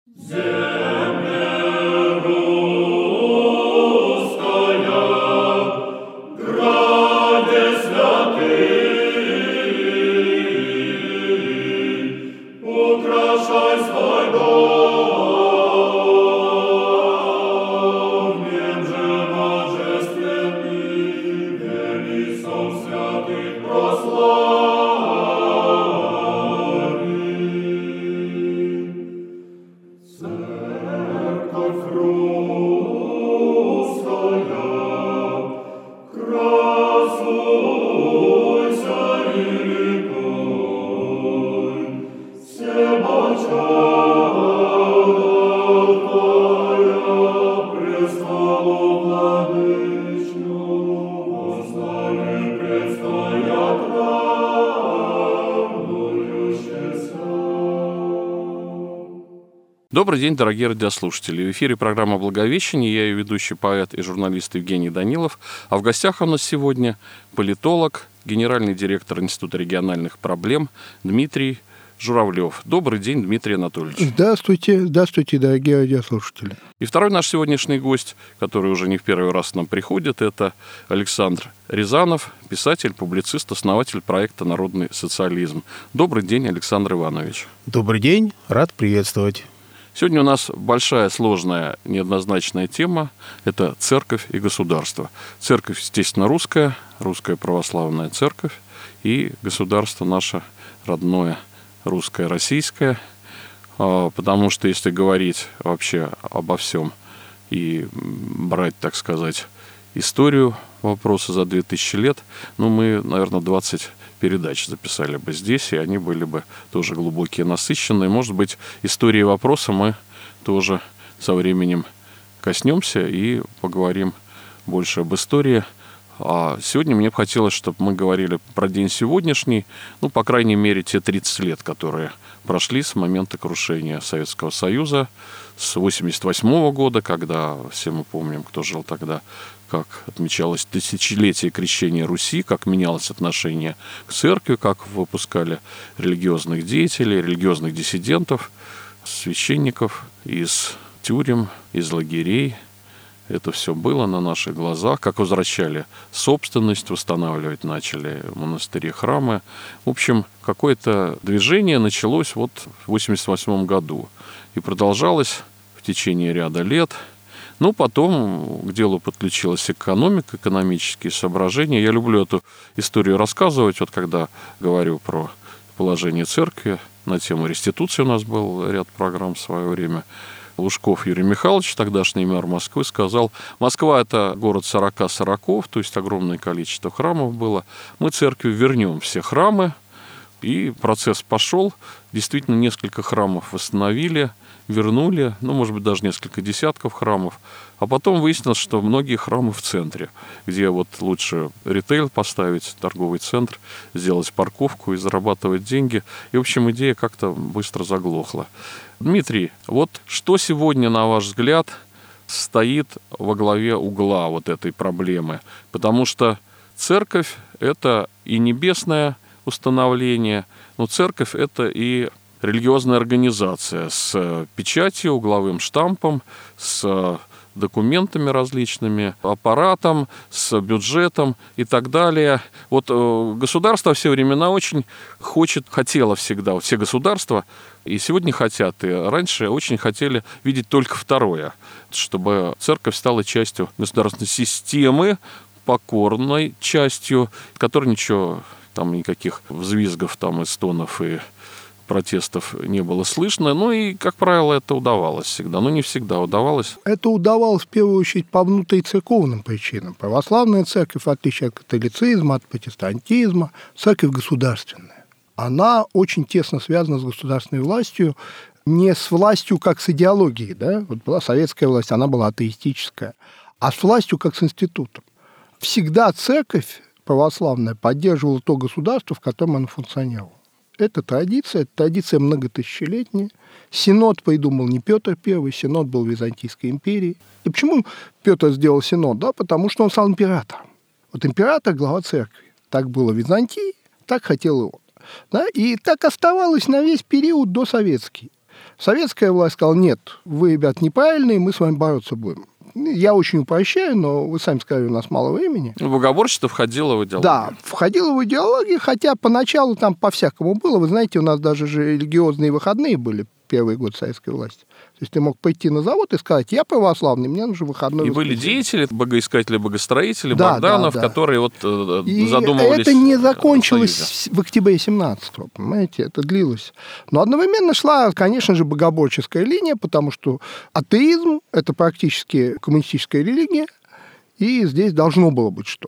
Добрый день, дорогие радиослушатели. В эфире программа «Благовещение». Я ее ведущий поэт и журналист Евгений Данилов. А в гостях у нас сегодня политолог, генеральный директор Института региональных проблем Дмитрий Журавлев. Добрый день, Дмитрий Анатольевич. Здравствуйте, дорогие радиослушатели. И второй наш сегодняшний гость, который уже не в первый раз к нам приходит, это Александр Рязанов, писатель, публицист, основатель проекта «Народный социализм». Добрый день, Александр Иванович. Добрый день, рад приветствовать. Сегодня у нас большая, сложная, неоднозначная тема – это церковь и государство. Церковь, естественно, русская православная церковь, и государство наше родное, русское, российское. Потому что если говорить вообще обо всем и брать, так сказать, историю вопроса за 2000 лет, мы, наверное, 20 передач записали бы здесь, и они были бы тоже глубокие, насыщенные. Может быть, истории вопроса мы тоже со временем коснемся и поговорим больше об истории. А сегодня мне бы хотелось, чтобы мы говорили про день сегодняшний, по крайней мере, те 30 лет, которые прошли с момента крушения Советского Союза, с 1988 года, когда, все мы помним, кто жил тогда, как отмечалось тысячелетие крещения Руси, как менялось отношение к церкви, как выпускали религиозных деятелей, религиозных диссидентов, священников из тюрем, из лагерей. Это все было на наших глазах, как возвращали собственность, восстанавливать начали монастыри, храмы. В общем, какое-то движение началось в 1988 году и продолжалось в течение ряда лет. Потом к делу подключилась экономика, экономические соображения. Я люблю эту историю рассказывать, когда говорю про положение церкви. На тему реституции у нас был ряд программ в свое время. Лужков Юрий Михайлович, тогдашний мэр Москвы, сказал: Москва – это город 40 сороков, то есть огромное количество храмов было. Мы церкви вернем все храмы. И процесс пошел. Действительно, несколько храмов восстановили, вернули, может быть, даже несколько десятков храмов. А потом выяснилось, что многие храмы в центре, где лучше ритейл поставить, торговый центр, сделать парковку и зарабатывать деньги. И, в общем, идея как-то быстро заглохла. Дмитрий, что сегодня, на ваш взгляд, стоит во главе угла этой проблемы? Потому что церковь – это и небесное установление, но церковь – это и религиозная организация с печатью, угловым штампом, с документами различными, аппаратом, с бюджетом и так далее. Государство во все времена очень хотело всегда, все государства и сегодня хотят, и раньше очень хотели видеть только второе, чтобы церковь стала частью государственной системы, покорной частью, которой никаких взвизгов, и стонов, и протестов не было слышно. И, как правило, это удавалось всегда. Но не всегда удавалось. Это удавалось, в первую очередь, по внутрицерковным причинам. Православная церковь, в отличие от католицизма, от протестантизма, церковь государственная. Она очень тесно связана с государственной властью, не с властью как с идеологией. Была советская власть, она была атеистическая, а с властью как с институтом. Всегда церковь православная поддерживала то государство, в котором она функционировала. Это традиция многотысячелетняя. Синод придумал не Петр I, Синод был Византийской империи. И почему Петр сделал Синод? Потому что он стал императором. Император – глава церкви. Так было в Византии, так хотел и он. И так оставалось на весь период досоветский. Советская власть сказала: нет, вы, ребят, неправильные, мы с вами бороться будем. Я очень упрощаю, но вы сами сказали, у нас мало времени. Богоборчество входило в идеологию. Да, входило в идеологию, хотя поначалу там по-всякому было. Вы знаете, у нас даже же религиозные выходные были первый год советской власти. То есть ты мог пойти на завод и сказать: я православный, мне нужен выходной. И были деятели, богоискатели, богостроители, да, Богданов, да, да. которые вот и задумывались. Это не закончилось в октябре 17-го, понимаете, это длилось. Но одновременно шла, конечно же, богоборческая линия, потому что атеизм – это практически коммунистическая религия, и здесь должно было быть что-то.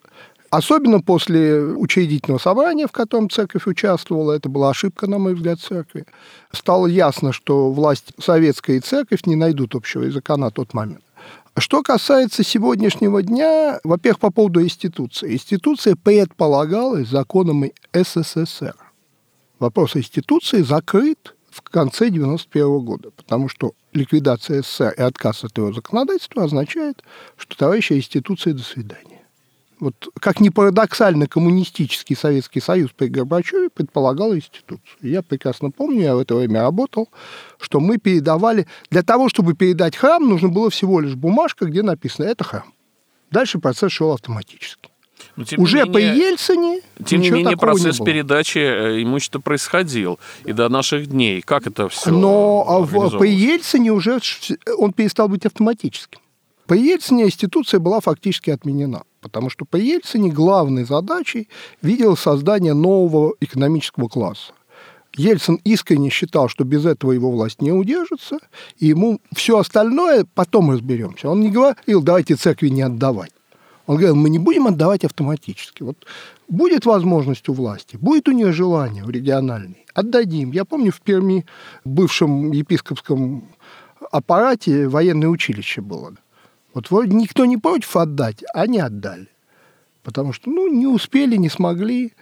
Особенно после учредительного собрания, в котором церковь участвовала, это была ошибка, на мой взгляд, церкви, стало ясно, что власть советская и церковь не найдут общего языка на тот момент. Что касается сегодняшнего дня, во-первых, по поводу институции. Институция предполагалась законом СССР. Вопрос институции закрыт в конце 1991 года, потому что ликвидация СССР и отказ от его законодательства означает, что, товарищи, институция, до свидания. Вот как ни парадоксально, коммунистический Советский Союз при Горбачеве предполагал институцию. Я прекрасно помню, я в это время работал, что мы передавали... Для того, чтобы передать храм, нужно было всего лишь бумажка, где написано «это храм». Дальше процесс шел автоматически. Уже при Ельцине тем не менее, процесс не передачи имущества происходил и до наших дней. Как это все Но при Ельцине уже он перестал быть автоматическим. При Ельцине институция была фактически отменена, потому что при Ельцине главной задачей виделось создание нового экономического класса. Ельцин искренне считал, что без этого его власть не удержится, и ему все остальное потом разберемся. Он не говорил: давайте церкви не отдавать. Он говорил: мы не будем отдавать автоматически. Вот будет возможность у власти, будет у нее желание в региональной, отдадим. Я помню, в Перми, в бывшем епископском аппарате, военное училище было. Вот вроде никто не против отдать, а не отдали. Потому что, не успели, не смогли.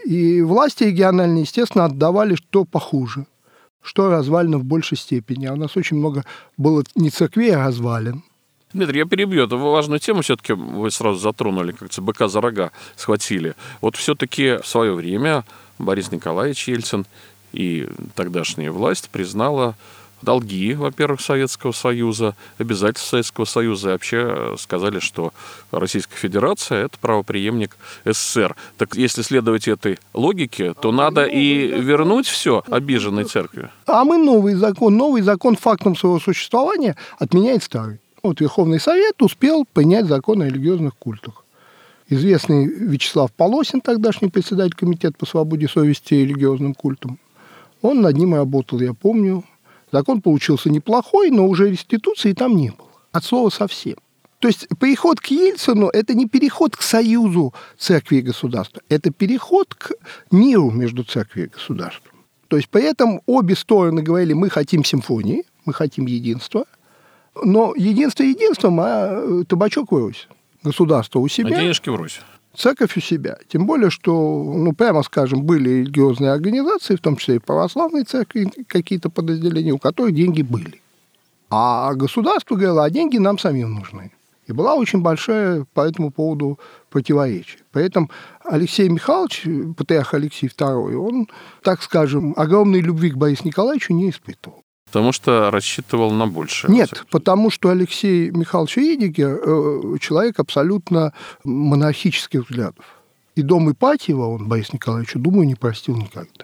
И власти региональные, естественно, отдавали что похуже, что развалено в большей степени. А у нас очень много было не церквей, а развалин. Дмитрий, я перебью. Это важную тему все-таки вы сразу затронули, как-то быка за рога схватили. Вот все-таки в свое время Борис Николаевич Ельцин и тогдашняя власть признала долги, во-первых, Советского Союза, обязательства Советского Союза, и вообще сказали, что Российская Федерация – это правопреемник СССР. Так если следовать этой логике, то надо и вернуть все обиженной церкви. А мы новый закон фактом своего существования отменяет старый. Вот Верховный Совет успел принять закон о религиозных культах. Известный Вячеслав Полосин, тогдашний председатель комитета по свободе совести и религиозным культам, он над ним работал, я помню. Закон получился неплохой, но уже реституции там не было. От слова совсем. То есть переход к Ельцину – это не переход к союзу церкви и государства. Это переход к миру между церковью и государством. То есть при этом обе стороны говорили: мы хотим симфонии, мы хотим единства. Но единство единством, а табачок вырос. Государство у себя. А денежки врозь. Церковь у себя. Тем более, что, прямо скажем, были религиозные организации, в том числе и православные церкви, какие-то подразделения, у которых деньги были. А государство говорило: а деньги нам самим нужны. И была очень большая по этому поводу противоречие. При этом Алексей Михайлович, патриарх Алексей II, он, так скажем, огромной любви к Борису Николаевичу не испытывал. Потому что рассчитывал на большее. Нет, потому что Алексей Михайлович Ридигер человек абсолютно монархических взглядов. И дом Ипатьева он Борису Николаевичу, думаю, не простил никогда.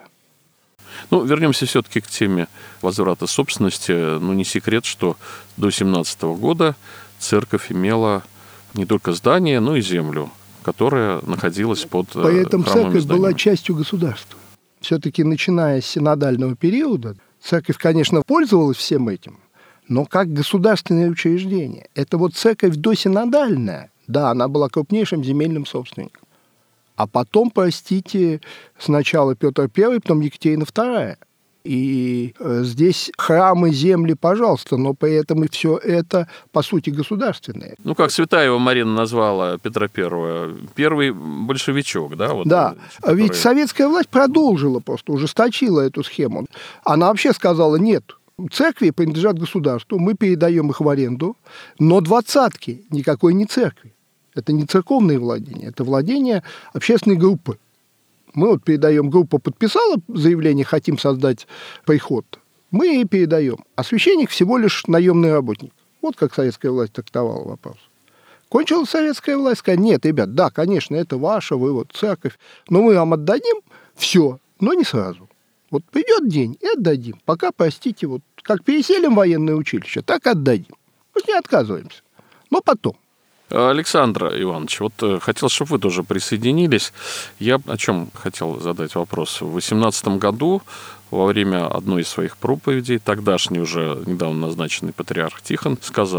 Вернемся все-таки к теме возврата собственности. Не секрет, что до 1917 года церковь имела не только здание, но и землю, которая находилась под храмовыми зданиями. Поэтому церковь была частью государства. Все-таки, начиная с синодального периода, церковь, конечно, пользовалась всем этим, но как государственное учреждение. Это вот церковь досинодальная. Да, она была крупнейшим земельным собственником. А потом, простите, сначала Петр I, потом Екатерина II. И здесь храмы, земли, пожалуйста, но при этом и все это, по сути, государственное. Как Светаева Марина назвала Петра I, первый большевичок, да? Да, ведь советская власть продолжила просто, ужесточила эту схему. Она вообще сказала: нет, церкви принадлежат государству, мы передаем их в аренду, но двадцатки никакой не церкви. Это не церковные владения, это владения общественной группы. Мы передаем, группа подписала заявление: хотим создать приход. мы передаем. А священник всего лишь наемный работник. Вот как советская власть трактовала вопрос. Кончилась советская власть, сказала: нет, ребят, да, конечно, это ваша, вы вот церковь, но мы вам отдадим все, но не сразу. Вот придет день и отдадим. Пока, простите, вот как переселим военное училище, так отдадим. Вот не отказываемся. Но потом. Александр Иванович, вот хотел, чтобы вы тоже присоединились. Я о чем хотел задать вопрос. В 2018 году во время одной из своих проповедей тогдашний уже недавно назначенный патриарх Тихон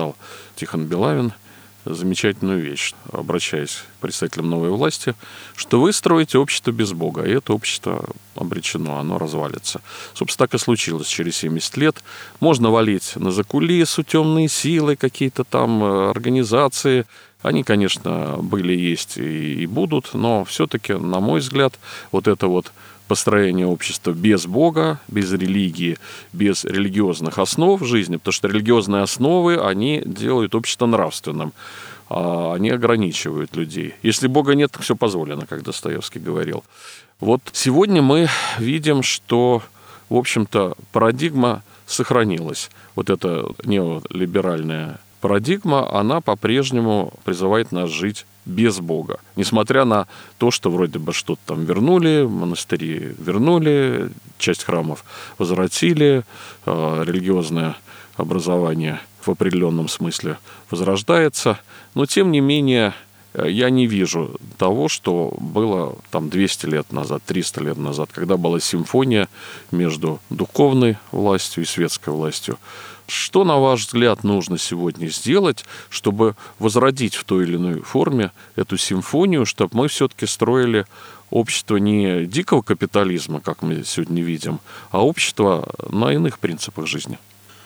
Белавин, замечательную вещь, обращаясь к представителям новой власти, что вы строите общество без Бога, и это общество обречено, оно развалится. Собственно, так и случилось через 70 лет. Можно валить на закулису, темные силы, какие-то там организации. Они, конечно, были, есть и будут, но все-таки, на мой взгляд, вот это вот построение общества без Бога, без религии, без религиозных основ жизни, потому что религиозные основы, они делают общество нравственным, они ограничивают людей. Если Бога нет, то все позволено, как Достоевский говорил. Вот сегодня мы видим, что, в общем-то, парадигма сохранилась. Вот эта неолиберальная парадигма, она по-прежнему призывает нас жить без Бога. Несмотря на то, что вроде бы что-то там вернули, монастыри вернули, часть храмов возвратили, религиозное образование в определенном смысле возрождается. Но, тем не менее, я не вижу того, что было там 200 лет назад, 300 лет назад, когда была симфония между духовной властью и светской властью. Что, на ваш взгляд, нужно сегодня сделать, чтобы возродить в той или иной форме эту симфонию, чтобы мы все-таки строили общество не дикого капитализма, как мы сегодня видим, а общество на иных принципах жизни?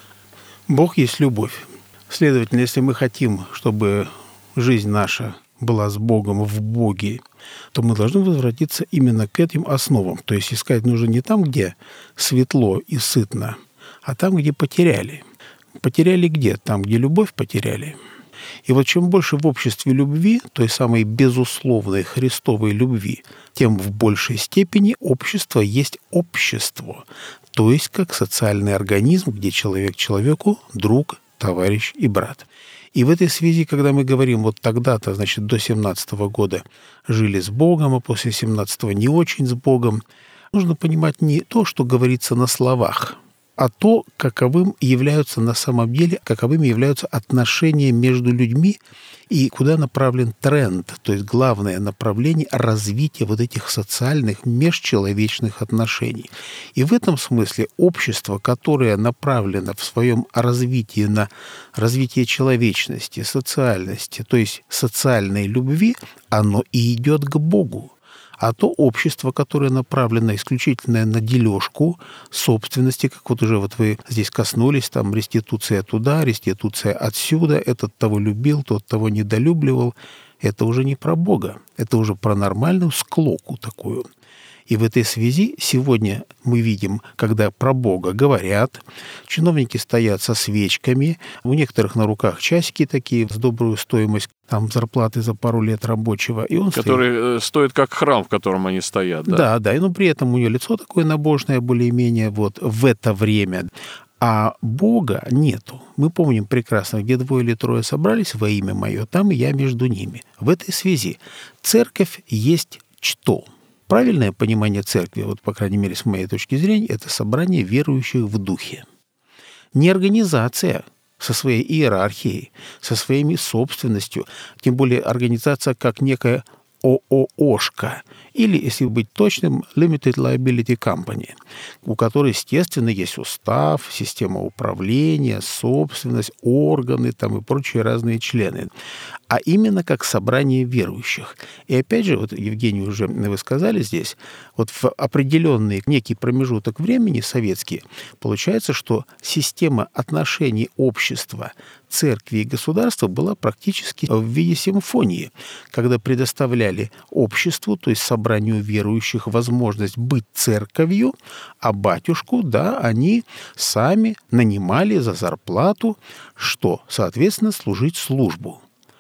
Бог есть любовь. Следовательно, если мы хотим, чтобы жизнь наша была с Богом, в Боге, то мы должны возвратиться именно к этим основам. То есть искать нужно не там, где светло и сытно, а там, где потеряли. Потеряли где? Там, где любовь потеряли. И вот чем больше в обществе любви, той самой безусловной Христовой любви, тем в большей степени общество есть общество. То есть как социальный организм, где человек человеку друг, товарищ и брат. И в этой связи, когда мы говорим, вот тогда-то, значит, до 17 года жили с Богом, а после 17-го не очень с Богом, нужно понимать не то, что говорится на словах, а то, каковым являются на самом деле, каковыми являются отношения между людьми и куда направлен тренд, то есть главное направление развития вот этих социальных межчеловечных отношений. И в этом смысле общество, которое направлено в своем развитии на развитие человечности, социальности, то есть социальной любви, оно и идет к Богу. А то общество, которое направлено исключительно на дележку собственности, как вот уже вот вы здесь коснулись, там реституция туда, реституция отсюда, этот того любил, тот того недолюбливал, это уже не про Бога, это уже про нормальную склоку такую. И в этой связи сегодня мы видим, когда про Бога говорят, чиновники стоят со свечками, у некоторых на руках часики такие с добрую стоимость, там зарплаты за пару лет рабочего. И он который стоит как храм, в котором они стоят. Да, да, но при этом у нее лицо такое набожное более-менее вот в это время. А Бога нету. Мы помним прекрасно, где 2 или 3 собрались во имя Мое, там и я между ними. В этой связи церковь есть что? Правильное понимание церкви, вот, по крайней мере, с моей точки зрения, это собрание верующих в духе. Не организация со своей иерархией, со своими собственностью, тем более организация как некая ОООшка, или, если быть точным, Limited Liability Company, у которой, естественно, есть устав, система управления, собственность, органы там, и прочие разные члены, а именно как собрание верующих. И опять же, вот, Евгений, уже вы сказали здесь, вот в определенный некий промежуток времени советский, получается, что система отношений общества, церкви и государства была практически в виде симфонии, когда предоставляли обществу, то есть собранию верующих, возможность быть церковью, а батюшку, да, они сами нанимали за зарплату, что, соответственно, служить службу.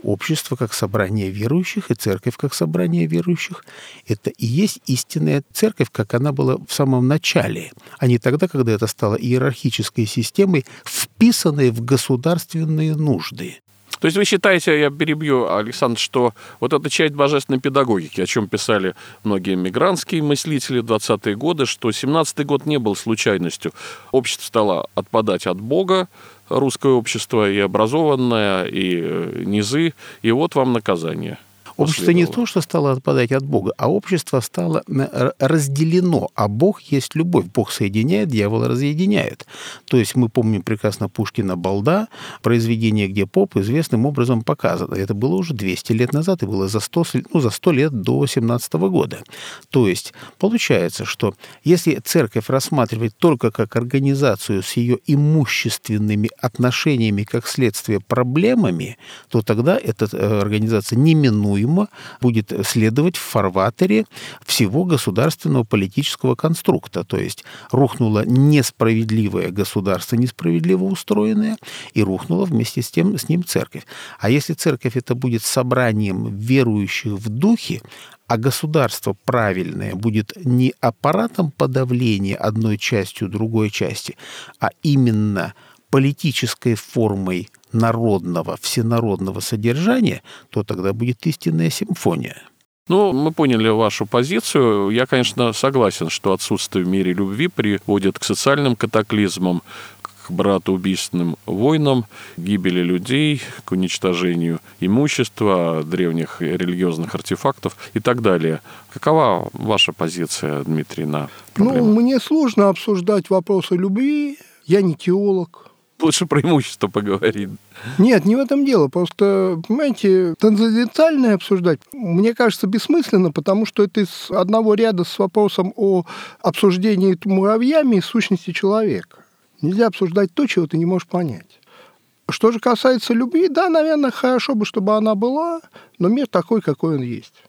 общество как собрание верующих и церковь как собрание верующих – это и есть истинная церковь, как она была в самом начале, а не тогда, когда это стало иерархической системой, вписанной в государственные нужды. То есть вы считаете, я перебью, Александр, что вот эта часть божественной педагогики, о чем писали многие мигрантские мыслители в 20-е годы, что 17-й год не был случайностью. Общество стало отпадать от Бога, русское общество, и образованное, и низы, и вот вам наказание. Общество не то, что стало отпадать от Бога, а общество стало разделено, а Бог есть любовь. Бог соединяет, дьявол разъединяет. То есть мы помним прекрасно Пушкина «Балда», произведение, где поп известным образом показано. Это было уже 200 лет назад, и было за 100 лет до 17 года. То есть получается, что если церковь рассматривать только как организацию с ее имущественными отношениями, как следствие проблемами, то тогда эта организация неминуемо будет следовать в фарватере всего государственного политического конструкта. То есть рухнуло несправедливое государство, несправедливо устроенное, и рухнула вместе с ним церковь. А если церковь это будет собранием верующих в духе, а государство правильное будет не аппаратом подавления одной частью другой части, а именно политической формой народного, всенародного содержания, то тогда будет истинная симфония. Ну, мы поняли вашу позицию. Я, конечно, согласен, что отсутствие в мире любви приводит к социальным катаклизмам, к братоубийственным войнам, гибели людей, к уничтожению имущества, древних религиозных артефактов и так далее. Какова ваша позиция, Дмитрий, на проблему? Ну, мне сложно обсуждать вопросы любви. Я не теолог. Лучше про имущество поговорить. Нет, не в этом дело. Просто, понимаете, трансцендентальное обсуждать, мне кажется, бессмысленно, потому что это из одного ряда с вопросом о обсуждении муравьями и сущности человека. Нельзя обсуждать то, чего ты не можешь понять. Что же касается любви, да, наверное, хорошо бы, чтобы она была, но мир такой, какой он есть.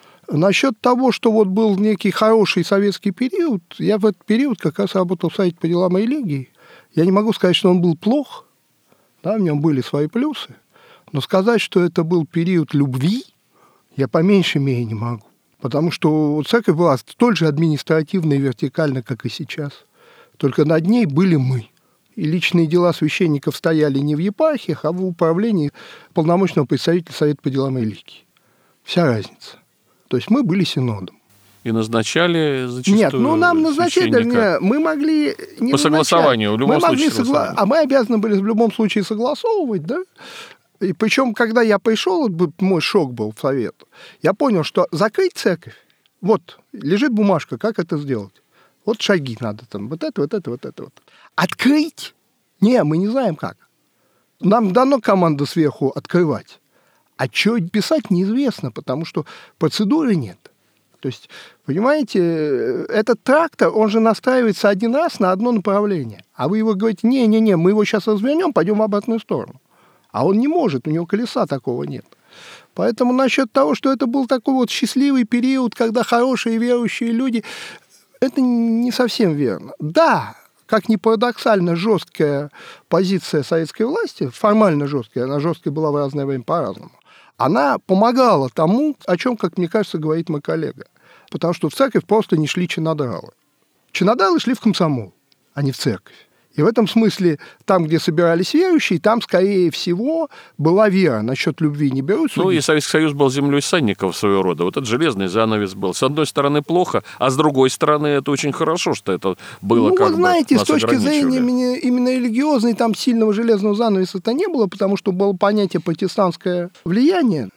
Насчет того, что вот был некий хороший советский период, я в этот период как раз работал в Совете по делам религии. Я не могу сказать, что он был плох, да, в нем были свои плюсы, но сказать, что это был период любви, я по меньшей мере не могу. Потому что церковь была столь же административна и вертикальна, как и сейчас. Только над ней были мы. И личные дела священников стояли не в епархиях, а в управлении полномочного представителя Совета по делам религии. Вся разница. То есть мы были синодом. И назначали зачастую Нет, ну нам назначали, вернее, мы могли не по согласованию, в любом случае А мы обязаны были в любом случае согласовывать, да? И причем, когда я пришел, мой шок был в совет, я понял, что закрыть церковь, вот, лежит бумажка, как это сделать? Вот шаги надо там, вот это. Открыть? Не, мы не знаем как. Нам дано команда сверху открывать. А что писать, неизвестно, потому что процедуры нет. То есть, понимаете, этот трактор, он же настраивается один раз на одно направление. А вы его говорите, не, мы его сейчас развернем, пойдем в обратную сторону. А он не может, у него колеса такого нет. Поэтому насчет того, что это был такой вот счастливый период, когда хорошие верующие люди, это не совсем верно. Да, как ни парадоксально, жесткая позиция советской власти, формально жесткая, она жесткая была в разное время по-разному, она помогала тому, о чем, как мне кажется, говорит мой коллега. Потому что в церковь просто не шли чинодралы. Чинодралы шли в комсомол, а не в церковь. И в этом смысле, там, где собирались верующие, там, скорее всего, была вера. Насчет любви не берут. Ну, и Советский Союз был землей санников своего рода. Вот этот железный занавес был. С одной стороны, плохо, а с другой стороны, это очень хорошо, что это было как бы. Ну, вы знаете, с точки зрения именно религиозной, там сильного железного занавеса-то не было, потому что было понятие протестантское влияние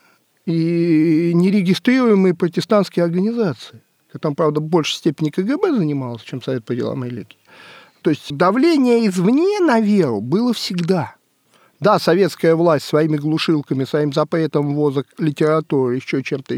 и нерегистрируемые протестантские организации. Там, правда, в большей степени КГБ занималось, чем Совет по делам религии. То есть давление извне на веру было всегда. Да, советская власть своими глушилками, своим запретом ввоза литературы, еще чем-то.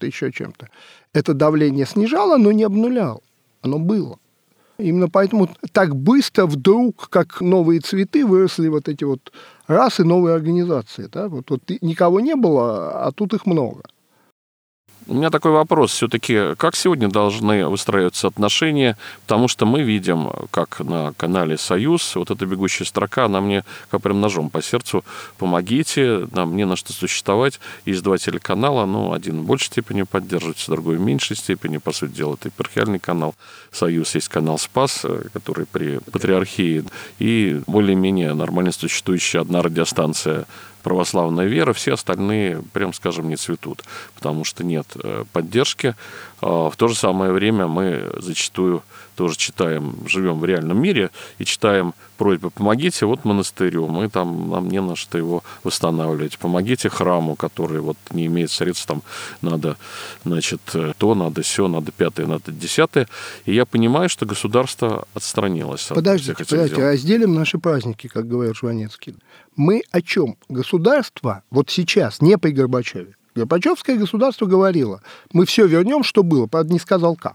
Это давление снижало, но не обнуляло. Оно было. Именно поэтому так быстро вдруг, как новые цветы, выросли вот эти вот расы, новые организации. Да? Вот никого не было, а тут их много. У меня такой вопрос. Все-таки как сегодня должны выстраиваться отношения? Потому что мы видим, как на канале «Союз», вот эта бегущая строка, она мне как прям ножом по сердцу. Помогите, нам не на что существовать. Есть два телеканала, один в большей степени поддерживается, другой в меньшей степени. По сути дела, это епархиальный канал «Союз», есть канал «Спас», который при патриархии, и более-менее нормально существующая одна радиостанция «Православная вера», все остальные, прям скажем, не цветут, потому что нет поддержки. В то же самое время мы зачастую тоже читаем, живем в реальном мире и читаем просьбы: помогите монастырю, нам не на что его восстанавливать, помогите храму, который не имеет средств, там надо, то, надо сё, надо пятое, надо десятое. И я понимаю, что государство отстранилось от всех этих дел. Разделим наши праздники, как говорил Жванецкий. Мы о чем? Государство сейчас, не при Горбачеве. Горбачевское государство говорило: мы все вернем, что было, правда, не сказал как.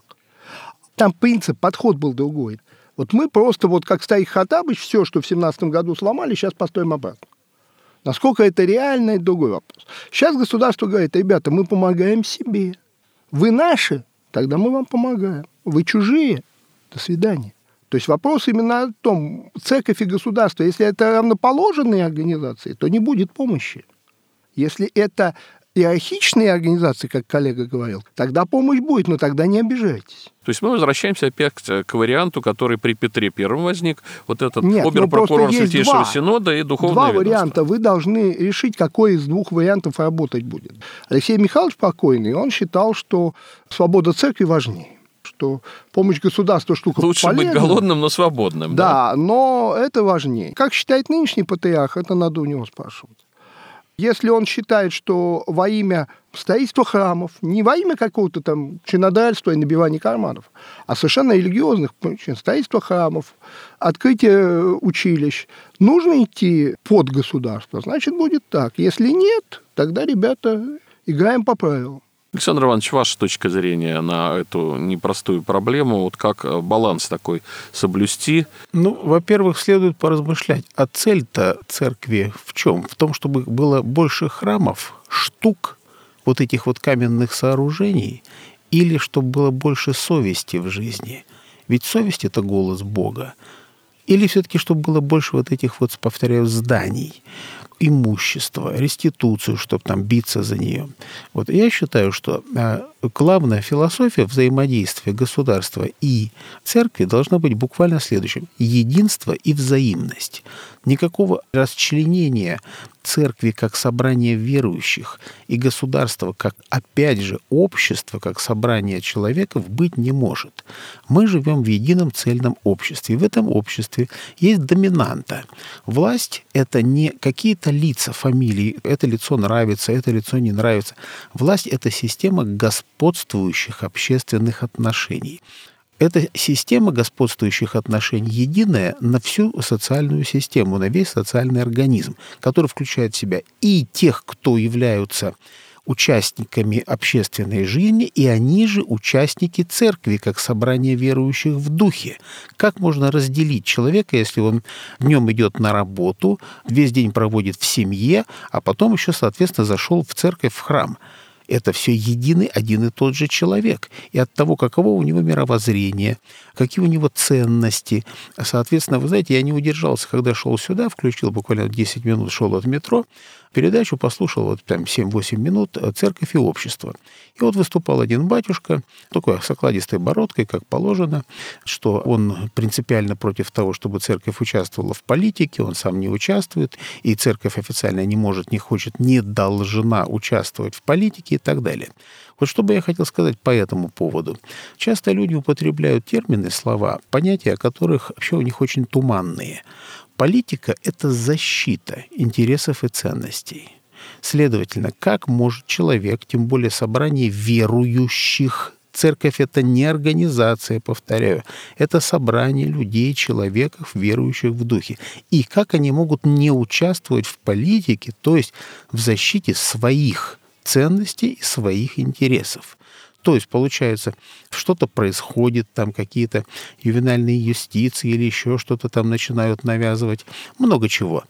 Там принцип, подход был другой. Мы просто, как старик Хоттабыч, все, что в 17 году сломали, сейчас построим обратно. Насколько это реально, это другой вопрос. Сейчас государство говорит: ребята, мы помогаем себе. Вы наши, тогда мы вам помогаем. Вы чужие, до свидания. То есть вопрос именно о том, церковь и государство, если это равноположенные организации, то не будет помощи. Если это иерархичные организации, как коллега говорил, тогда помощь будет, но тогда не обижайтесь. То есть мы возвращаемся опять к варианту, который при Петре Первом возник, этот обер-прокурор Святейшего Синода и духовное два ведомство. Варианта. Вы должны решить, какой из двух вариантов работать будет. Алексей Михайлович покойный, он считал, что свобода церкви важнее, что помощь государству штука лучше полезная. Быть голодным, но свободным. Да, но это важнее. Как считает нынешний патриарх, это надо у него спрашивать. Если он считает, что во имя строительства храмов, не во имя какого-то там чинодательства и набивания карманов, а совершенно религиозных причин, строительства храмов, открытие училищ, нужно идти под государство, значит, будет так. Если нет, тогда, ребята, играем по правилам. Александр Иванович, ваша точка зрения на эту непростую проблему, как баланс такой соблюсти? Во-первых, следует поразмышлять, а цель-то церкви в чем? В том, чтобы было больше храмов, штук, этих каменных сооружений, или чтобы было больше совести в жизни? Ведь совесть – это голос Бога. Или все-таки, чтобы было больше этих, повторяю, зданий, имущества, реституцию, чтобы там биться за нее. Я считаю, что главная философия взаимодействия государства и церкви должна быть буквально следующим: единство и взаимность. Никакого расчленения церкви как собрание верующих и государства как, опять же, общество, как собрание человеков быть не может. Мы живем в едином цельном обществе. И в этом обществе есть доминанта. Власть – это не какие-то лица, фамилии. Это лицо нравится, это лицо не нравится. Власть – это система господствующих общественных отношений. Эта система господствующих отношений единая на всю социальную систему, на весь социальный организм, который включает в себя и тех, кто являются участниками общественной жизни, и они же участники церкви, как собрание верующих в духе. Как можно разделить человека, если он днем идет на работу, весь день проводит в семье, а потом еще, соответственно, зашел в церковь, в храм? Это все единый, один и тот же человек. И от того, каково у него мировоззрение, какие у него ценности. Соответственно, вы знаете, я не удержался, когда шел сюда, включил буквально 10 минут, шел от метро, передачу послушал 7-8 минут «Церковь и общество». И выступал один батюшка, такой с окладистой бородкой, как положено, что он принципиально против того, чтобы церковь участвовала в политике, он сам не участвует, и церковь официально не может, не хочет, не должна участвовать в политике и так далее. Что бы я хотел сказать по этому поводу. Часто люди употребляют термины, слова, понятия, которых вообще у них очень туманные. Политика – это защита интересов и ценностей. Следовательно, как может человек, тем более собрание верующих, церковь – это не организация, повторяю, это собрание людей, человеков, верующих в духе. И как они могут не участвовать в политике, то есть в защите своих ценностей и своих интересов? То есть, получается, что-то происходит, там какие-то ювенальные юстиции или еще что-то там начинают навязывать, много чего.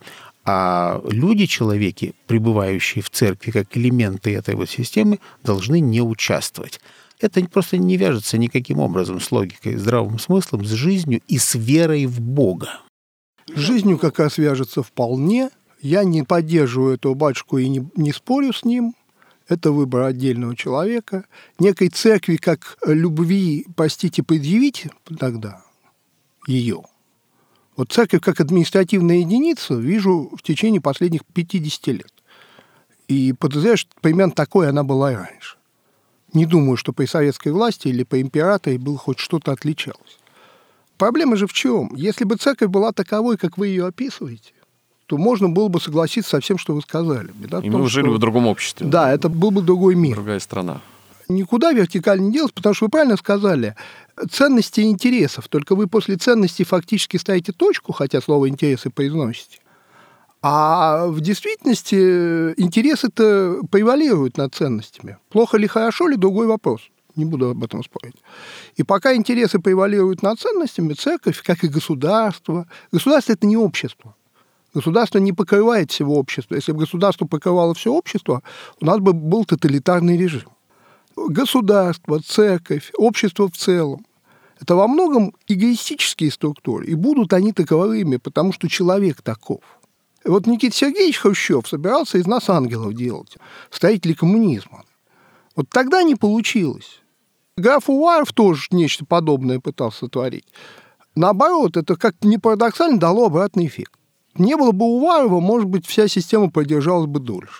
А люди, человеки, пребывающие в церкви как элементы этой вот системы, должны не участвовать. Это просто не вяжется никаким образом с логикой, здравым смыслом, с жизнью и с верой в Бога. С жизнью как раз вяжется вполне. Я не поддерживаю этого батюшку и не спорю с ним. Это выбор отдельного человека. Некой церкви как любви, простите, предъявить тогда ее. Вот церковь как административная единица вижу в течение последних 50 лет. И подозреваю, что примерно такой она была и раньше. Не думаю, что при советской власти или при императоре было хоть что-то отличалось. Проблема же в чем? Если бы церковь была таковой, как вы ее описываете, то можно было бы согласиться со всем, что вы сказали. Беда и мы жили в другом обществе. Да, это был бы другой мир. Другая страна. Никуда вертикально не делось, потому что вы правильно сказали, ценности и интересов. Только вы после ценностей фактически ставите точку, хотя слово «интересы» произносите. А в действительности интересы-то превалируют над ценностями. Плохо ли, хорошо ли – другой вопрос. Не буду об этом спорить. И пока интересы превалируют над ценностями, церковь, как и государство. Государство – это не общество. Государство не покрывает всего общества. Если бы государство покрывало все общество, у нас бы был тоталитарный режим. Государство, церковь, общество в целом – это во многом эгоистические структуры. И будут они таковыми, потому что человек таков. И вот Никита Сергеевич Хрущев собирался из нас ангелов делать, строители коммунизма. Вот тогда не получилось. Граф Уваров тоже нечто подобное пытался сотворить. Наоборот, это, как ни парадоксально, дало обратный эффект. Не было бы Уварова, может быть, вся система продержалась бы дольше.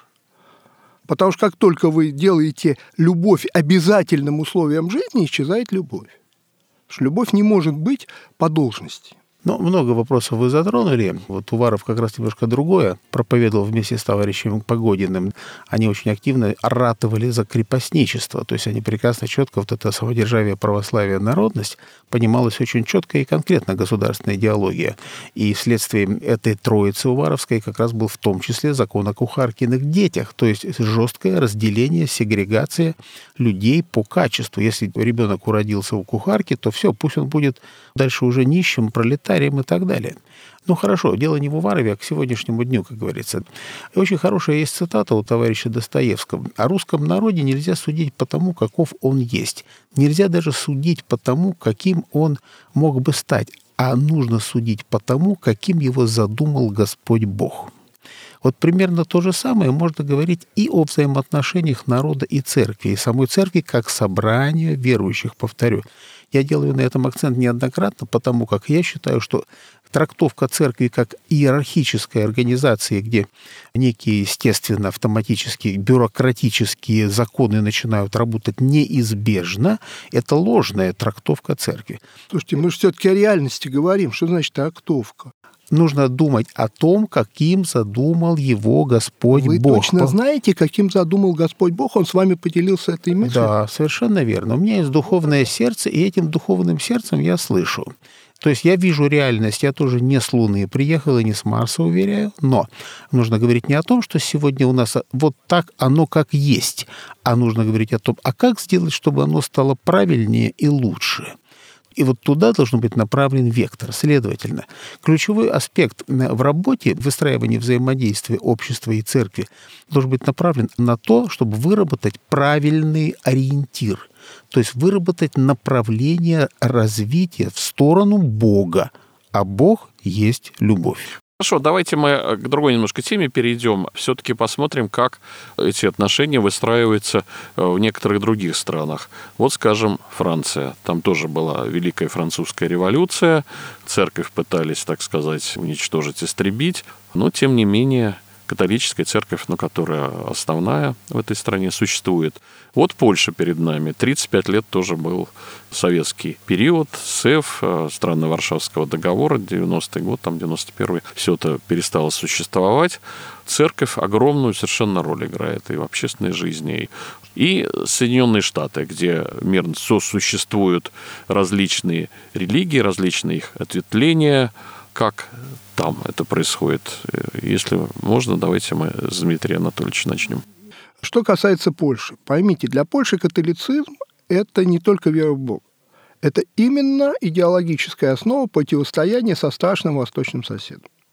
Потому что как только вы делаете любовь обязательным условием жизни, исчезает любовь. Потому что любовь не может быть по должности. Ну, много вопросов вы затронули. Вот Уваров как раз немножко другое проповедовал вместе с товарищем Погодиным. Они очень активно ратовали за крепостничество. То есть они прекрасно, четко вот это самодержавие, православие, народность понималось очень четко и конкретно государственная идеология. И вследствие этой троицы уваровской как раз был в том числе закон о кухаркиных детях. То есть жесткое разделение, сегрегация людей по качеству. Если ребенок уродился у кухарки, то все, пусть он будет дальше уже нищим, пролетарием и так далее. Ну, хорошо, дело не в Уварове, а к сегодняшнему дню, как говорится. И очень хорошая есть цитата у товарища Достоевского. «О русском народе нельзя судить по тому, каков он есть. Нельзя даже судить по тому, каким он мог бы стать. А нужно судить по тому, каким его задумал Господь Бог». Вот примерно то же самое можно говорить и о взаимоотношениях народа и церкви, и самой церкви как собрания верующих, повторю. Я делаю на этом акцент неоднократно, потому как я считаю, что трактовка церкви как иерархической организации, где некие, естественно, автоматические, бюрократические законы начинают работать неизбежно, это ложная трактовка церкви. Слушайте, мы же все-таки о реальности говорим. Что значит трактовка? Нужно думать о том, каким задумал его Господь Вы Бог. Вы точно знаете, каким задумал Господь Бог? Он с вами поделился этой мыслью? Да, совершенно верно. У меня есть духовное сердце, и этим духовным сердцем я слышу. То есть я вижу реальность, я тоже не с Луны приехал и не с Марса, уверяю, но нужно говорить не о том, что сегодня у нас вот так оно как есть, а нужно говорить о том, а как сделать, чтобы оно стало правильнее и лучше. И вот туда должен быть направлен вектор. Следовательно, ключевой аспект в работе, в выстраивании взаимодействия общества и церкви должен быть направлен на то, чтобы выработать правильный ориентир, то есть выработать направление развития в сторону Бога, а Бог есть любовь. Хорошо, давайте мы к другой немножко теме перейдем. Все-таки посмотрим, как эти отношения выстраиваются в некоторых других странах. Вот, скажем, Франция. Там тоже была Великая Французская революция. Церковь пытались, так сказать, уничтожить, истребить. Но, тем не менее, католическая церковь, которая основная в этой стране, существует. Вот Польша перед нами. 35 лет тоже был советский период. СЭФ, страны Варшавского договора, 90-й год, 91-й, все это перестало существовать. Церковь огромную совершенно роль играет и в общественной жизни. И Соединенные Штаты, где мирно сосуществуют различные религии, различные их ответвления. Как там это происходит? Если можно, давайте мы с Дмитрием Анатольевичем начнем. Что касается Польши, поймите, для Польши католицизм – это не только вера в Бога. Это именно идеологическая основа противостояния со страшным восточным соседом.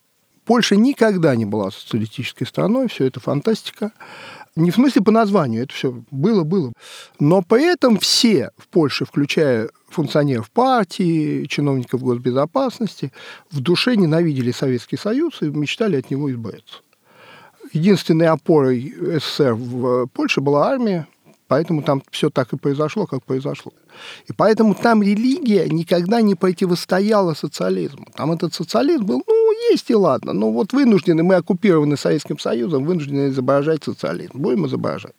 Польша никогда не была социалистической страной, все это фантастика. Не в смысле по названию, это все было. Но при этом все в Польше, включая функционеров партии, чиновников госбезопасности, в душе ненавидели Советский Союз и мечтали от него избавиться. Единственной опорой СССР в Польше была армия, поэтому там все так и произошло, как произошло. И поэтому там религия никогда не противостояла социализму. Там этот социализм был, есть и ладно, но вот вынуждены, мы оккупированы Советским Союзом, вынуждены изображать социализм, будем изображать.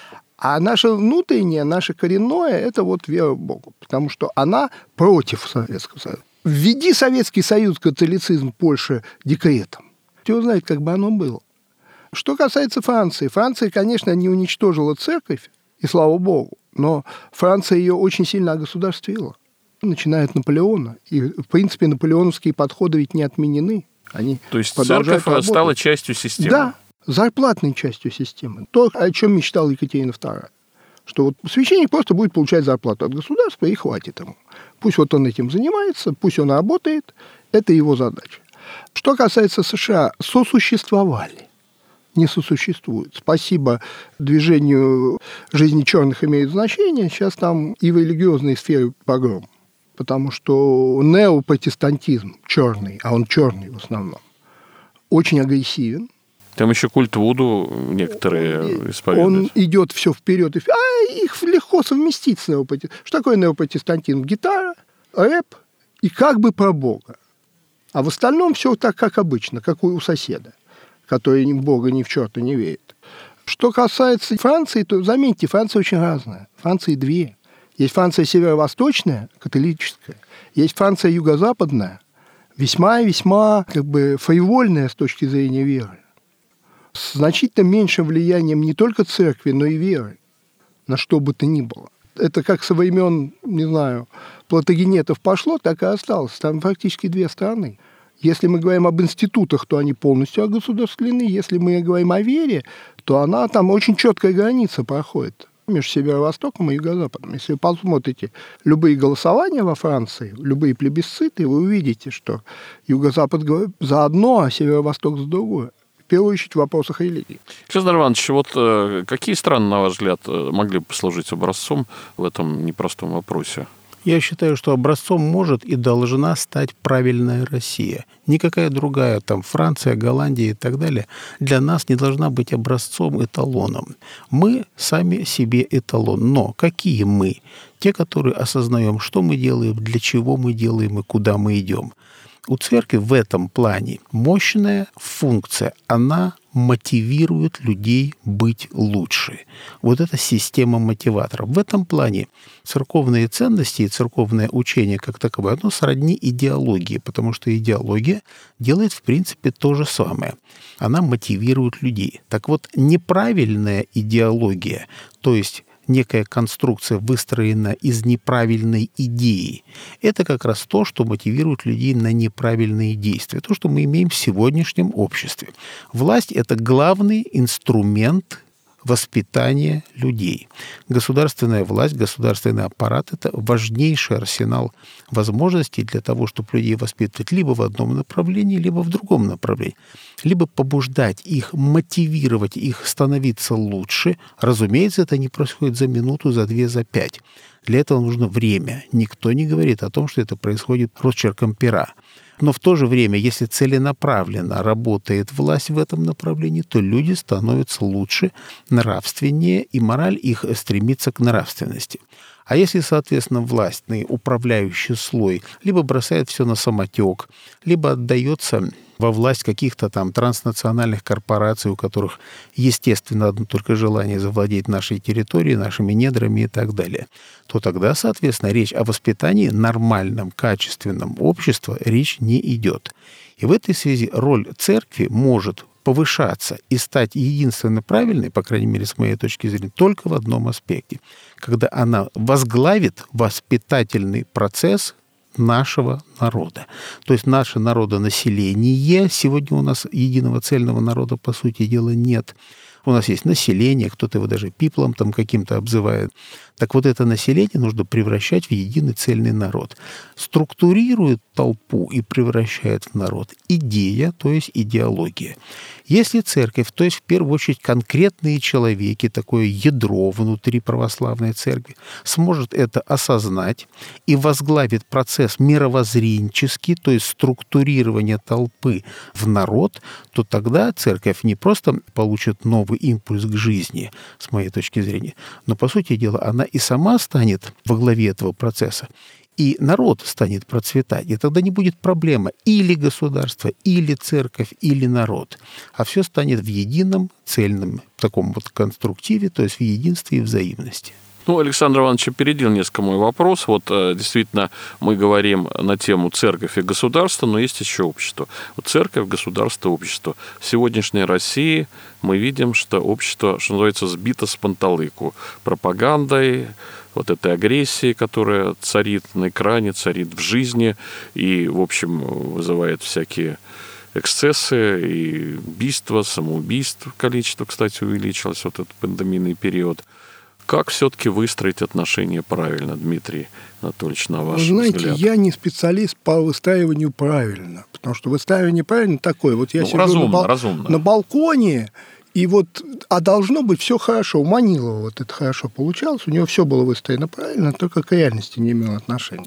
А наше внутреннее, наше коренное – это вот вера в Бога, потому что она против Советского Союза. Введи Советский Союз, католицизм Польши декретом. Кто знает, как бы оно было. Что касается Франции. Франция, конечно, не уничтожила церковь, и слава Богу, но Франция ее очень сильно огосударствила. Начиная от Наполеона. И, в принципе, наполеоновские подходы ведь не отменены. Они То есть церковь стала частью системы? Да, зарплатной частью системы. То, о чем мечтала Екатерина II. Что вот священник просто будет получать зарплату от государства, и хватит ему. Пусть вот он этим занимается, пусть он работает, это его задача. Что касается США, сосуществовали. Не сосуществуют. Спасибо движению «Жизни черных» имеет значение. Сейчас там и в религиозной сфере погром. Потому что неопротестантизм черный, а он черный в основном, очень агрессивен. Там еще культ Вуду некоторые исповедуют. Он идет все вперед. А их легко совместить с неопротестантизмом. Что такое неопротестантизм? Гитара, рэп и как бы про Бога. А в остальном все так, как обычно, как у соседа, который ни в Бога, ни в черта не верит. Что касается Франции, то, заметьте, Франция очень разная. Франции две. Есть Франция северо-восточная, католическая. Есть Франция юго-западная, весьма-весьма фривольная с точки зрения веры. С значительно меньшим влиянием не только церкви, но и веры. На что бы то ни было. Это как со времен, не знаю, плантагенетов пошло, так и осталось. Там фактически две страны. Если мы говорим об институтах, то они полностью огосударствлены. Если мы говорим о вере, то она там очень четкая граница проходит между северо-востоком и юго-западом. Если вы посмотрите любые голосования во Франции, любые плебисциты, вы увидите, что юго-запад за одно, а северо-восток за другое. В первую очередь в вопросах религии. Александр Иванович, вот какие страны, на ваш взгляд, могли бы послужить образцом в этом непростом вопросе? Я считаю, что образцом может и должна стать правильная Россия. Никакая другая, там, Франция, Голландия и так далее, для нас не должна быть образцом, эталоном. Мы сами себе эталон. Но какие мы? Те, которые осознаем, что мы делаем, для чего мы делаем и куда мы идем. У церкви в этом плане мощная функция. Она мотивирует людей быть лучше. Вот это система мотиваторов. В этом плане церковные ценности и церковное учение как таковое, оно сродни идеологии, потому что идеология делает, в принципе, то же самое. Она мотивирует людей. Так вот, неправильная идеология, то есть некая конструкция, выстроена из неправильной идеи. Это как раз то, что мотивирует людей на неправильные действия. То, что мы имеем в сегодняшнем обществе. Власть – это главный инструмент воспитания людей. Государственная власть, государственный аппарат – это важнейший арсенал возможностей для того, чтобы людей воспитывать либо в одном направлении, либо в другом направлении. Либо побуждать их, мотивировать их становиться лучше. Разумеется, это не происходит за минуту, за две, за пять. Для этого нужно время. Никто не говорит о том, что это происходит росчерком пера. Но в то же время, если целенаправленно работает власть в этом направлении, то люди становятся лучше, нравственнее, и мораль их стремится к нравственности. А если, соответственно, властный управляющий слой либо бросает все на самотек, либо отдается во власть каких-то там транснациональных корпораций, у которых, естественно, одно только желание завладеть нашей территорией, нашими недрами и так далее, то тогда, соответственно, речь о воспитании нормальном, качественном общества речь не идет. И в этой связи роль церкви может повышаться и стать единственно правильной, по крайней мере, с моей точки зрения, только в одном аспекте, когда она возглавит воспитательный процесс нашего народа. То есть наше народонаселение, сегодня у нас единого цельного народа, по сути дела, нет, У нас есть население, кто-то его даже пиплом там каким-то обзывает. Так вот это население нужно превращать в единый цельный народ. Структурирует толпу и превращает в народ идея, то есть идеология. Если церковь, то есть в первую очередь конкретные человеки, такое ядро внутри православной церкви, сможет это осознать и возглавит процесс мировоззренческий, то есть структурирование толпы в народ, то тогда церковь не просто получит новый импульс к жизни, с моей точки зрения, но, по сути дела, она и сама станет во главе этого процесса. И народ станет процветать. И тогда не будет проблемы или государство, или церковь, или народ. А все станет в едином, цельном таком вот конструктиве, то есть в единстве и взаимности. Александр Иванович опередил несколько мой вопрос. Действительно, мы говорим на тему церковь и государство, но есть еще общество. Церковь, государство, общество. В сегодняшней России мы видим, что общество, что называется, сбито с панталыку пропагандой, этой агрессией, которая царит на экране, царит в жизни и, в общем, вызывает всякие эксцессы и убийства, самоубийств. Количество, кстати, увеличилось в этот пандемийный период. Как все-таки выстроить отношения правильно, Дмитрий Анатольевич, на ваш взгляд? Знаете, я не специалист по выстраиванию правильно, потому что выстраивание правильно такое. Я сижу на балконе, а должно быть все хорошо. У Манилова это хорошо получалось, у него все было выстроено правильно, только к реальности не имело отношения.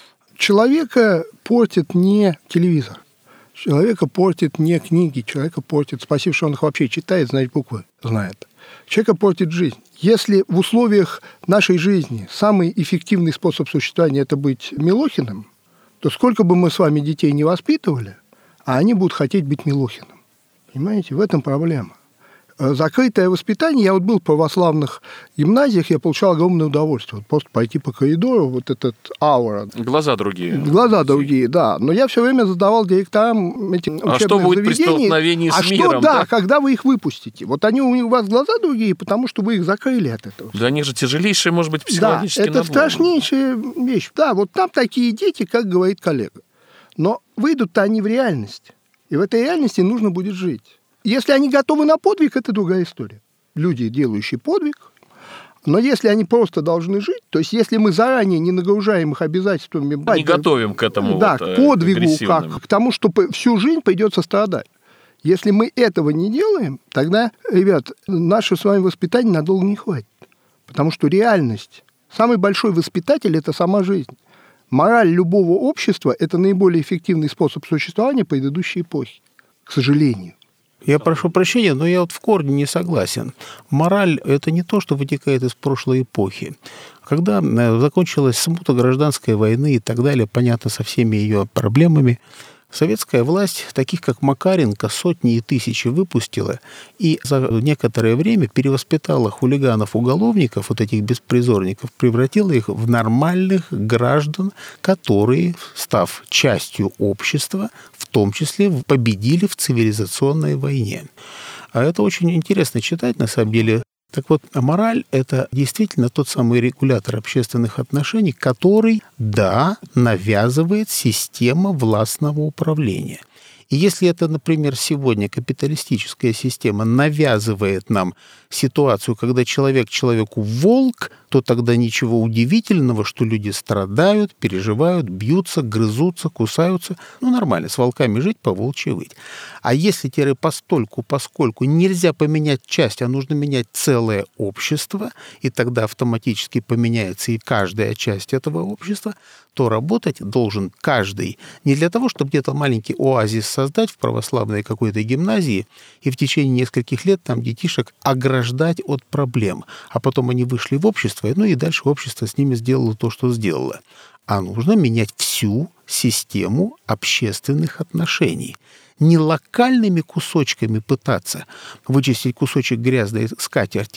Человека портит не телевизор, человека портит не книги, человека портит, спасибо, что он их вообще читает, знает буквы, знает. Человека портит жизнь. Если в условиях нашей жизни самый эффективный способ существования – это быть Милохиным, то сколько бы мы с вами детей не воспитывали, а они будут хотеть быть Милохиным. Понимаете, в этом проблема. Закрытое воспитание, я был в православных гимназиях, я получал огромное удовольствие. Просто пойти по коридору, этот аура. Глаза другие. Глаза другие, да. Но я все время задавал директорам этих учебных заведений. А что будет при столкновении с миром? Да, когда вы их выпустите? У вас глаза другие, потому что вы их закрыли от этого. Да, они же тяжелейшие, может быть, психологически. Да, это страшнейшая вещь. Да, там такие дети, как говорит коллега. Но выйдут-то они в реальность. И в этой реальности нужно будет жить. Если они готовы на подвиг, это другая история. Люди, делающие подвиг. Но если они просто должны жить, то есть если мы заранее не нагружаем их обязательствами... Не готовим к этому к подвигу, к тому, что всю жизнь придется страдать. Если мы этого не делаем, тогда, ребят, наше с вами воспитание надолго не хватит. Потому что реальность, самый большой воспитатель – это сама жизнь. Мораль любого общества – это наиболее эффективный способ существования предыдущей эпохи, к сожалению. Я прошу прощения, но я в корне не согласен. Мораль – это не то, что вытекает из прошлой эпохи. Когда закончилась смута гражданской войны и так далее, понятно, со всеми ее проблемами, советская власть, таких как Макаренко, сотни и тысячи выпустила и за некоторое время перевоспитала хулиганов-уголовников, этих беспризорников, превратила их в нормальных граждан, которые, став частью общества, в том числе победили в цивилизационной войне. А это очень интересно читать, на самом деле. Так вот, мораль – это действительно тот самый регулятор общественных отношений, который, да, навязывает система властного управления. И если это, например, сегодня капиталистическая система навязывает нам ситуацию, когда человек человеку волк, то тогда ничего удивительного, что люди страдают, переживают, бьются, грызутся, кусаются. Нормально, с волками жить, по-волчьи выть. А если поскольку нельзя поменять часть, а нужно менять целое общество, и тогда автоматически поменяется и каждая часть этого общества, то работать должен каждый. Не для того, чтобы где-то маленький оазис создать в православной какой-то гимназии и в течение нескольких лет там детишек ограждать от проблем. А потом они вышли в общество, и дальше общество с ними сделало то, что сделало. А нужно менять всю систему общественных отношений. Не локальными кусочками пытаться вычистить кусочек грязной скатерти,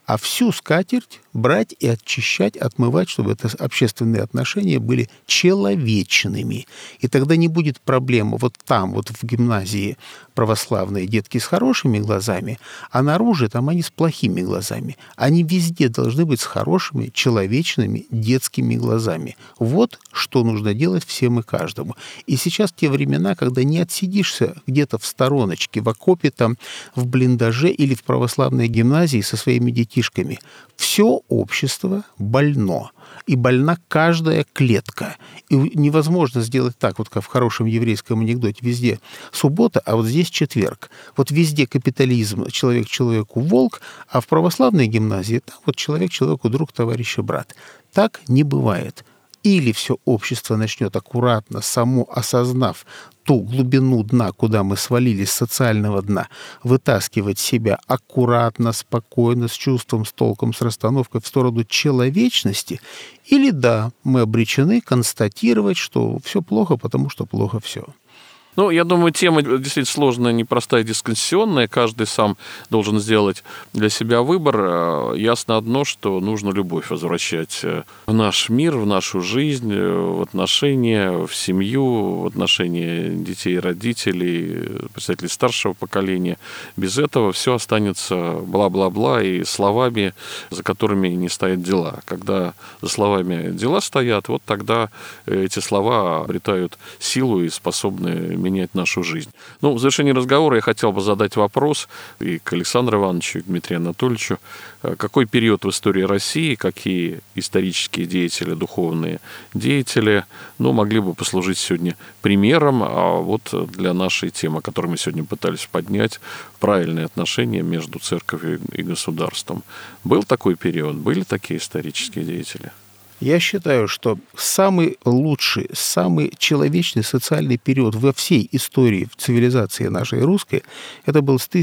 а всю скатерть брать и очищать, отмывать, чтобы это общественные отношения были человечными. И тогда не будет проблемы вот там, вот в гимназии православные детки с хорошими глазами, а наружу там они с плохими глазами. Они везде должны быть с хорошими, человечными, детскими глазами. Вот что нужно делать всем и каждому. И сейчас те времена, когда не отсидишься где-то в стороночке, в окопе, там, в блиндаже или в православной гимназии со своими детишками. Все общество больно. И больна каждая клетка. И невозможно сделать так, вот как в хорошем еврейском анекдоте. Везде суббота, а вот здесь четверг. Вот везде капитализм, человек человеку волк, а в православной гимназии там вот человек человеку друг, товарищ и брат. Так не бывает. Или все общество начнет аккуратно, само осознав ту глубину дна, куда мы свалились, социального дна, вытаскивать себя аккуратно, спокойно, с чувством, с толком, с расстановкой в сторону человечности, или да, мы обречены констатировать, что все плохо, потому что плохо все. Ну, я думаю, тема действительно сложная, непростая, дискуссионная. Каждый сам должен сделать для себя выбор. Ясно одно, что нужно любовь возвращать в наш мир, в нашу жизнь, в отношения, в семью, в отношения детей и родителей, представителей старшего поколения. Без этого все останется бла-бла-бла и словами, за которыми не стоят дела. Когда за словами дела стоят, вот тогда эти слова обретают силу и способны менять нашу жизнь. Ну, в завершении разговора я хотел бы задать вопрос и к Александру Ивановичу, и к Дмитрию Анатольевичу. Какой период в истории России, какие исторические деятели, духовные деятели, могли бы послужить сегодня примером, а вот для нашей темы, которую мы сегодня пытались поднять, правильные отношения между церковью и государством. Был такой период, были такие исторические деятели? Я считаю, что самый лучший, самый человечный социальный период во всей истории цивилизации нашей русской это был с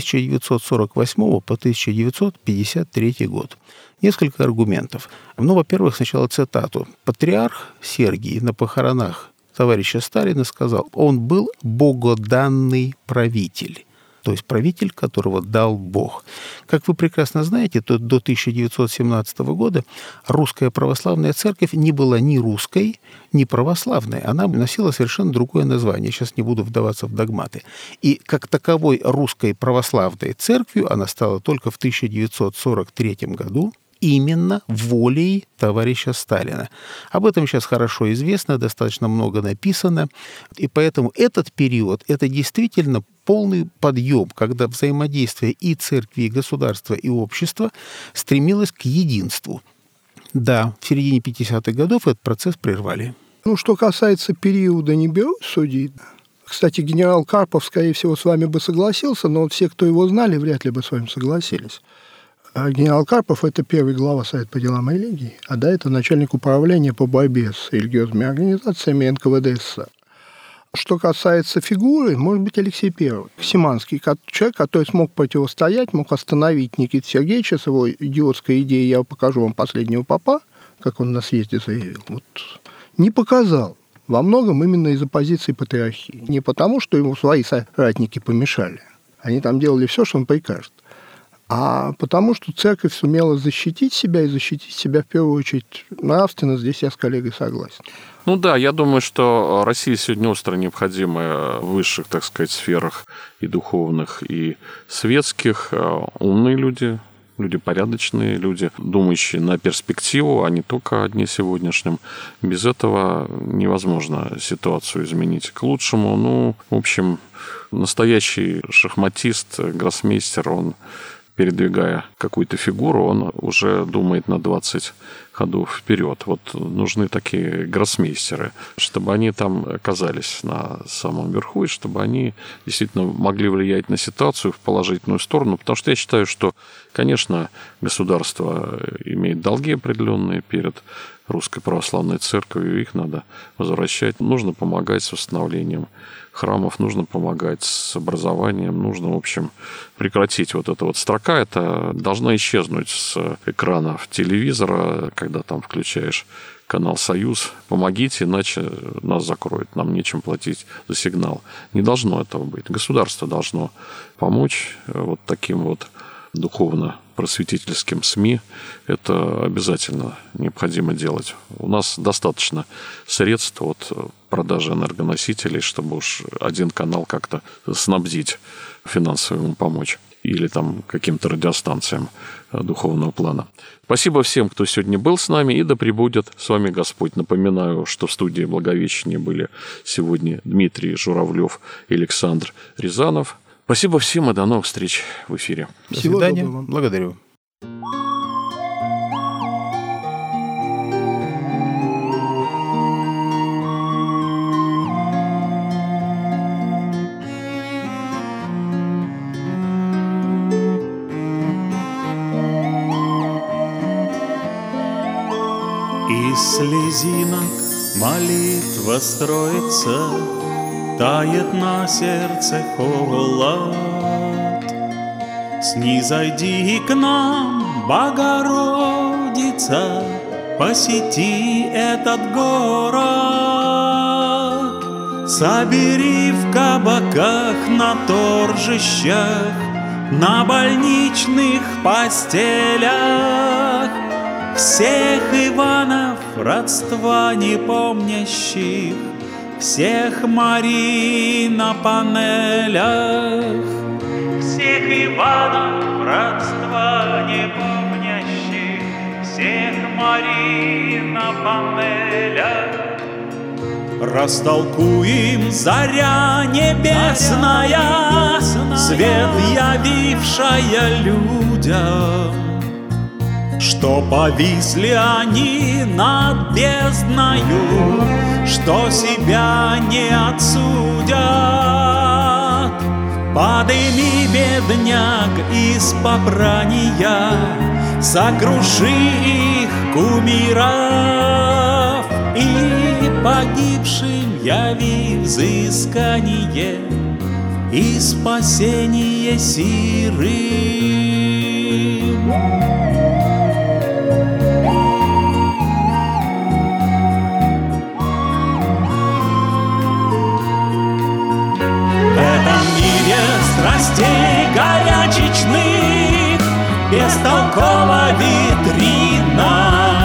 1948 по 1953 год. Несколько аргументов. Во-первых, сначала цитату. Патриарх Сергий на похоронах товарища Сталина сказал, он был богоданный правитель. То есть правитель, которого дал Бог. Как вы прекрасно знаете, то до 1917 года русская православная церковь не была ни русской, ни православной. Она носила совершенно другое название. Сейчас не буду вдаваться в догматы. И как таковой русской православной церковью она стала только в 1943 году, именно волей товарища Сталина. Об этом сейчас хорошо известно, достаточно много написано. И поэтому этот период, это действительно полный подъем, когда взаимодействие и церкви, и государства, и общества стремилось к единству. Да, в середине 50-х годов этот процесс прервали. Что касается периода, не берусь судить. Кстати, генерал Карпов, скорее всего, с вами бы согласился, но вот все, кто его знали, вряд ли бы с вами согласились. Генерал Карпов – это первый глава Совета по делам религии, а до этого начальник управления по борьбе с религиозными организациями НКВД СССР. Что касается фигуры, может быть, Алексей I, Симанский, человек, который смог противостоять, мог остановить Никиту Сергеевича с его идиотской идеей «я покажу вам последнего попа», как он на съезде заявил, не показал. Во многом именно из-за позиции патриархии. Не потому, что ему свои соратники помешали. Они там делали все, что он прикажет. А потому что церковь сумела защитить себя, и защитить себя в первую очередь нравственно. Здесь я с коллегой согласен. Я думаю, что России сегодня остро необходимы в высших, так сказать, сферах и духовных, и светских умные люди, люди порядочные, люди, думающие на перспективу, а не только о дне сегодняшнем. Без этого невозможно ситуацию изменить к лучшему. В общем, настоящий шахматист, гроссмейстер, он, передвигая какую-то фигуру, он уже думает на 20 ходов вперед. Нужны такие гроссмейстеры, чтобы они там оказались на самом верху, и чтобы они действительно могли влиять на ситуацию в положительную сторону. Потому что я считаю, что, конечно, государство имеет долги определенные перед Русской Православной Церковью, их надо возвращать. Нужно помогать с восстановлением храмов, нужно помогать с образованием, нужно, в общем, прекратить эта строка. Это должна исчезнуть с экранов телевизора, когда там включаешь канал «Союз». Помогите, иначе нас закроют, нам нечем платить за сигнал. Не должно этого быть. Государство должно помочь таким духовно просветительским СМИ. Это обязательно необходимо делать. У нас достаточно средств от продажи энергоносителей, чтобы уж один канал как-то снабдить, финансово ему помочь. Или там каким-то радиостанциям духовного плана. Спасибо всем, кто сегодня был с нами, и да пребудет с вами Господь. Напоминаю, что в студии Благовещения были сегодня Дмитрий Журавлев и Александр Рязанов. Спасибо всем и до новых встреч в эфире. До свидания. Благодарю. Из слезинок молитва строится, тает на сердце холод. Снизойди к нам, Богородица, посети этот город. Собери в кабаках, на торжищах, на больничных постелях всех Иванов родства не помнящих, всех Марий на панелях. Всех Иванов родства не помнящих, всех Марий на панелях. Растолкуем, заря небесная, свет явившая людям, что повисли они над бездною, что себя не отсудят. Подыми, бедняк, из попрания, сокруши их кумиров, и погибшим яви взыскание и спасение сирым. Страстей горячечных бестолково витрина.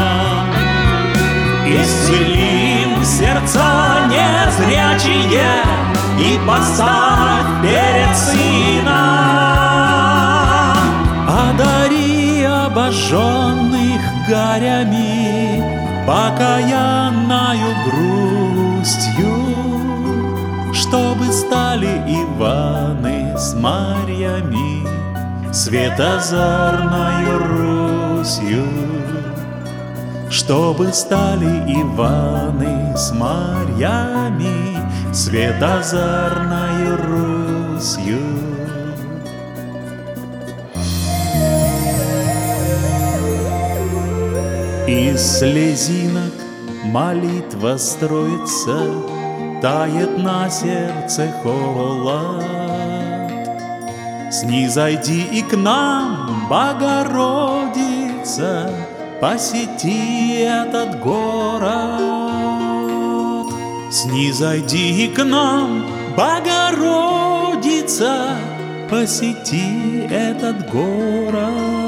Исцелим сердца незрячие и поставь перед Сыном. Одари обожженных горями покаянною грустью, чтобы стали Иваны с Марьями светозарною Русью. Чтобы стали Иваны с Марьями светозарною Русью. Из слезинок молитва строится, тает на сердце холод. Снизойди и к нам, Богородица, посети этот город. Снизойди и к нам, Богородица, посети этот город.